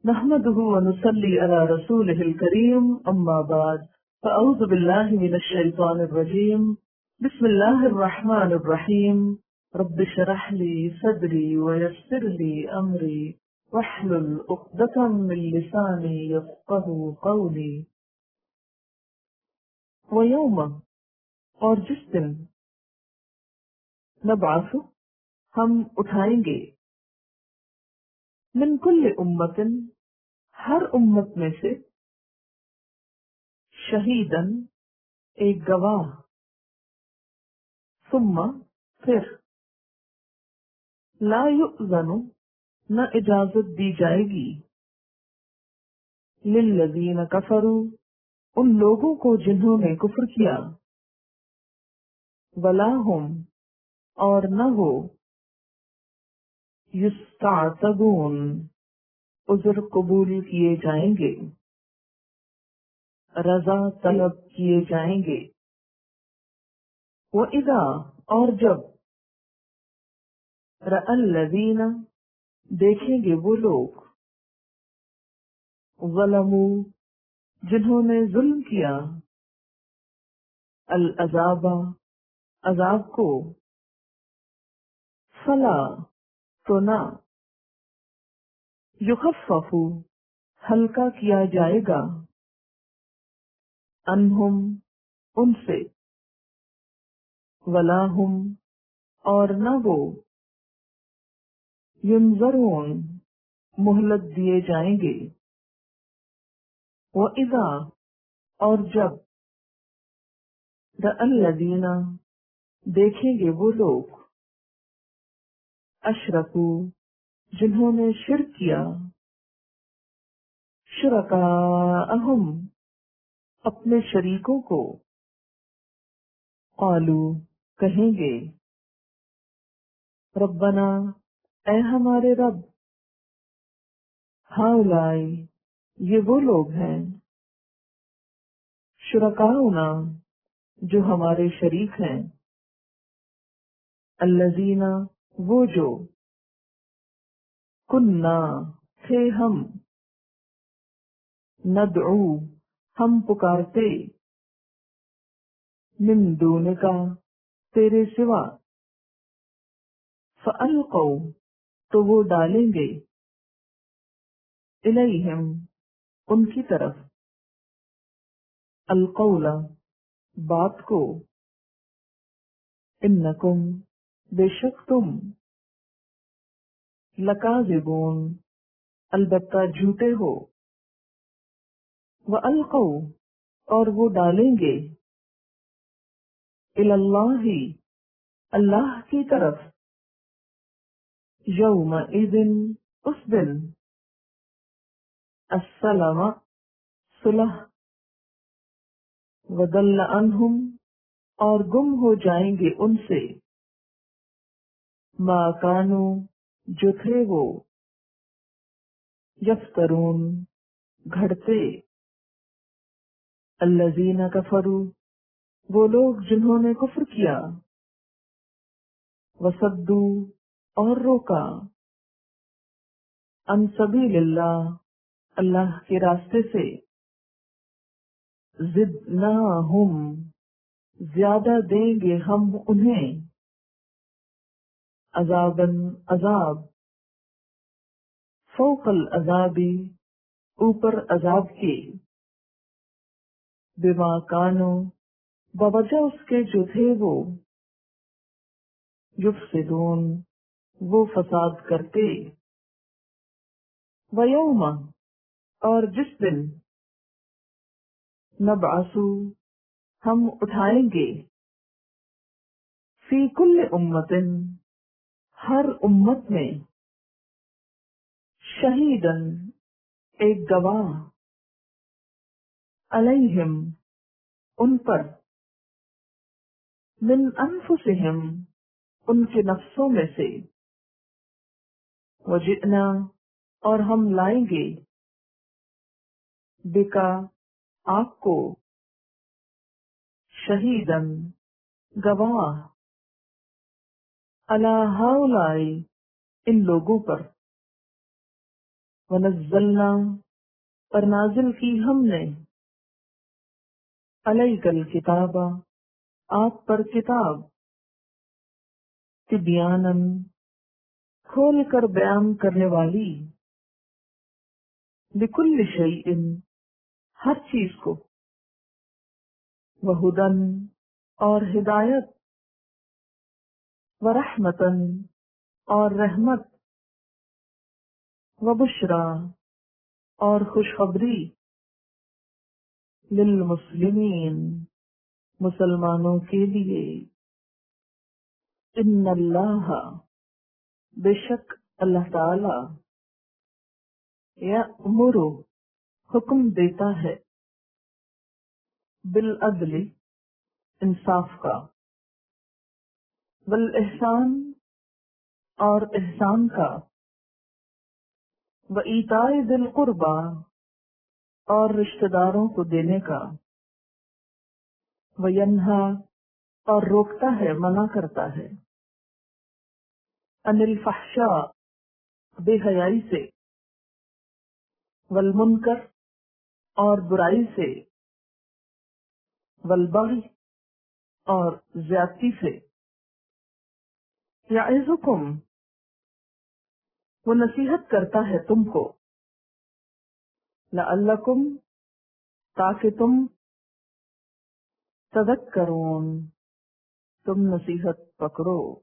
نحمده ونصلي على رسوله الكريم أما بعد فأعوذ بالله من الشيطان الرجيم بسم الله الرحمن الرحيم رب اشرح لي صدري ويسر لي أمري واحلل عقدة من لساني يفقهوا قولي ويوم اور جس دن نبعث ہم اٹھائیں گے من کل امتن ہر امت میں سے شہیدن ایک گواہ ثم پھر لا یؤذن نہ اجازت دی جائے گی للذین کفروا ان لوگوں کو جنہوں نے کفر کیا ولا ہم اور نہ ہو یستعتبون عذر قبول کیے جائیں گے رضا طلب کیے جائیں گے وَإِذَا اور جب رَأَى الَّذِينَ دیکھیں گے وہ لوگ ظلموا جنہوں نے ظلم کیا العذاب عذاب کو فلا تو نہ یخفف ہلکا کیا جائے گا انہم ان سے ولا ہم اور نہ وہ ینظرون مہلت دیے جائیں گے وَإِذَا اور جب رَأَى الَّذِينَ دیکھیں گے وہ لوگ اشرکوا جنہوں نے شرک کیا شرکاءہم اپنے شریکوں کو قالو کہیں گے ربنا اے ہمارے رب ہؤلاء یہ وہ لوگ ہیں شرکاؤنا جو ہمارے شریک ہیں الذین وہ جو کننا تھے ہم ندعو ہم پکارتے من دونکا تیرے سوا فَأَلْقَوْا تو وہ ڈالیں گے الیہم ان کی طرف القول بات کو انکم بے شک تم لکاذبون البتہ جھوٹے ہو وَأَلْقَوْا اور وہ ڈالیں گے الاللہ اللہ کی طرف یومئذ اس دن السلام صلح وضل عنہم اور گم ہو جائیں گے ان سے ما کانوا جو تھے وہ یفترون گھڑتے الذین کفروا وہ لوگ جنہوں نے کفر کیا وصدوا اور روکا عن سبیل اللہ اللہ کے راستے سے زدناہم زیادہ دیں گے ہم انہیں عذاباً عذاب فوق العذابی اوپر عذاب کے بما کانوا بوجہ اس کے جو تھے وہ یفسدون وہ فساد کرتے ویوم اور جس دن نبعث ہم اٹھائیں گے فی کل امتن ہر امت میں شہیدن ایک گواہ علیہم ان پر من انفسہم ان کے نفسوں میں سے وجئنا اور ہم لائیں گے بکا آپ کو شہیدن گواہ علی ہؤلاء ان لوگوں پر ونزلنا، اور نازل کی ہم نے، علیک الکتاب، آپ پر کتاب، تبیاناً، کھول کر بیان کرنے والی، لکل شیء، ہر چیز کو، وہدن، اور ہدایت، ورحمتن، اور رحمت، وبشرا، اور خوشخبری، للمسلمین، مسلمانوں کے لیے، ان اللہ، بے شک اللہ تعالی، یأمر، حکم دیتا ہے، بالعدل، انصاف کا، والاحسان، اور احسان کا، وایتاء ذی القربی، اور رشتہ داروں کو دینے کا، وینہا، اور روکتا ہے، منع کرتا ہے، عن الفحشاء، بے حیائی سے، والمنکر، اور برائی سے، والبغی، اور زیادتی سے، یعظکم، وہ نصیحت کرتا ہے تم کو، لعلکم، تاکہ تم، تذکرون، تم نصیحت پکڑو۔